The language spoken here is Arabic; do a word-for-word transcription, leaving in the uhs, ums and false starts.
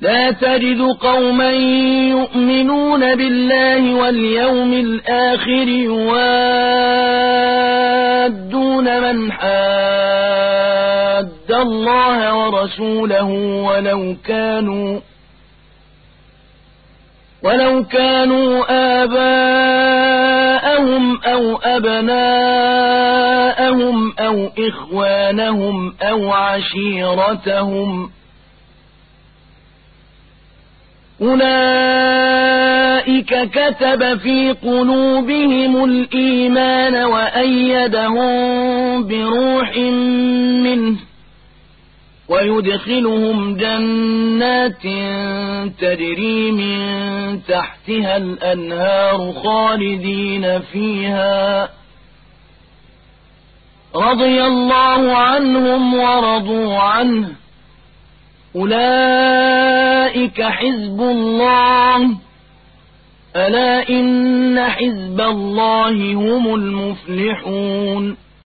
لا تجد قوما يؤمنون بالله واليوم الآخر يوادون من حاد الله ورسوله ولو كانوا ولو كانوا آباءهم أو أبناءهم أو إخوانهم أو عشيرتهم أولئك كتب في قلوبهم الإيمان وأيدهم بروح منه ويدخلهم جنات تجري من تحتها الأنهار خالدين فيها رضي الله عنهم ورضوا عنه أولئك حزب الله ألا إن حزب الله هم المفلحون